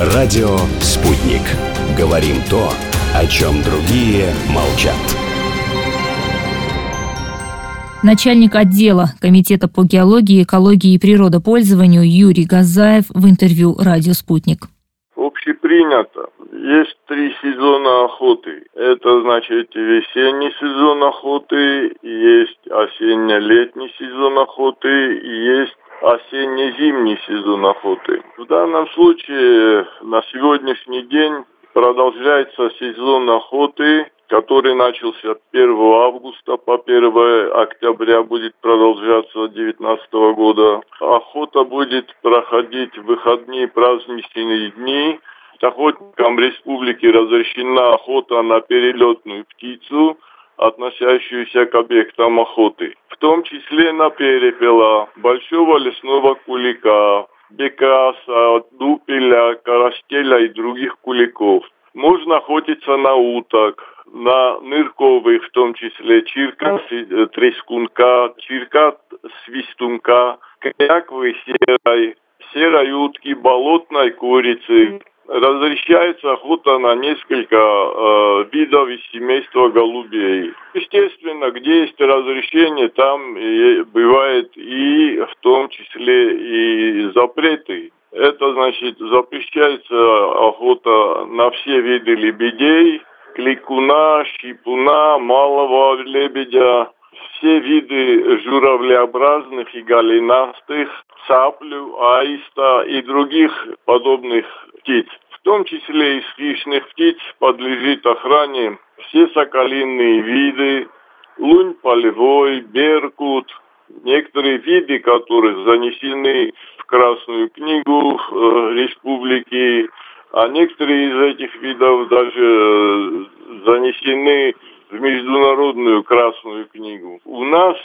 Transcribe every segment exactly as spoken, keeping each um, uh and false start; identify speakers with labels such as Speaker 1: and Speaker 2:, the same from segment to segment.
Speaker 1: Радио «Спутник». Говорим то, о чем другие молчат.
Speaker 2: Начальник отдела Комитета по геологии, экологии и природопользованию Юрий Газаев в интервью «Радио Спутник».
Speaker 3: Общепринято. Есть три сезона охоты. Это значит весенний сезон охоты, есть осенне-летний сезон охоты и есть осенне-зимний сезон охоты. В данном случае на сегодняшний день продолжается сезон охоты, который начался первого августа по первое октября, будет продолжаться две тысячи девятнадцатого года. Охота будет проходить в выходные праздничные дни. Охотникам республики разрешена охота на перелетную птицу, относящуюся к объектам охоты, в том числе на перепела, большого лесного кулика, бекаса, дупеля, карастеля и других куликов. Можно охотиться на уток, на нырковых, в том числе чирка, трескунка, чирка, свистунка, кряквы серой, серой утки, болотной курицы. Разрешается охота на несколько э, видов из семейства голубей. Естественно, где есть разрешение, там и бывает и в том числе и запреты. Это значит, запрещается охота на все виды лебедей, кликуна, щипуна, малого лебедя, все виды журавлеобразных и голенастых, цаплю, аиста и других подобных птиц. В том числе из хищных птиц подлежит охране все соколиные виды, лунь полевой, беркут, некоторые виды, которых занесены в Красную книгу э, республики, а некоторые из этих видов даже э, занесены в Международную Красную книгу. У нас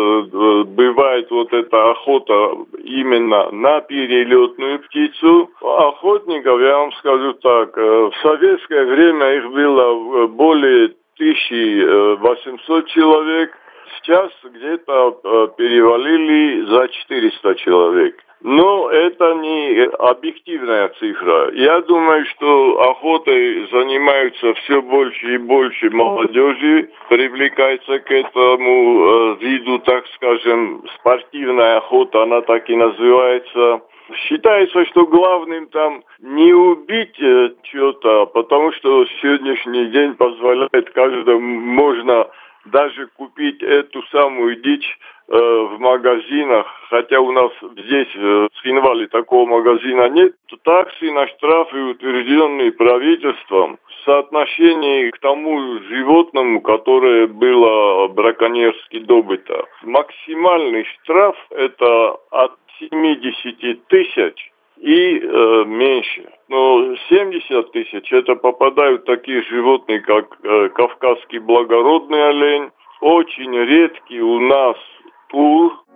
Speaker 3: э, бывает вот эта охота именно на перелетную птицу. Охотников, я вам скажу так, э, в советское время их было более тысяча восемьсот человек. Сейчас где-то э, перевалили за четыреста человек. Но это не объективная цифра. Я думаю, что охотой занимаются все больше и больше молодежи, привлекается к этому э, виду, так скажем, спортивная охота, она так и называется. Считается, что главным там не убить э, что-то, потому что сегодняшний день позволяет каждому, можно даже купить эту самую дичь э, в магазинах, хотя у нас здесь э, в Цхинвале такого магазина нет, то таксы на штрафы, утвержденные правительством, в соотношении к тому животному, которое было браконьерски добыто. Максимальный штраф это от семидесяти тысяч и э, меньше. Но семьдесят тысяч это попадают такие животные, как э, кавказский благородный олень, очень редкий у нас тур,